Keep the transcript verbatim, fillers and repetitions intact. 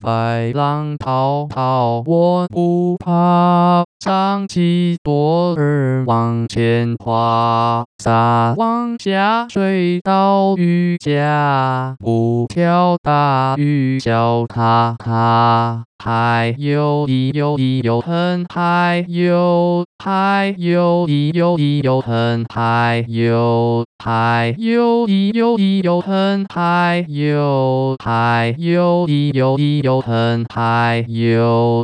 白浪滔滔我不怕，上起舵儿往前划，撒网下水到鱼家，不挑大鱼小卡卡。嗨哟咿哟咿哟很嗨哟，嗨哟咿哟咿哟很嗨哟，嗨哟咿哟咿哟很嗨哟，嗨哟咿哟咿哟很嗨哟。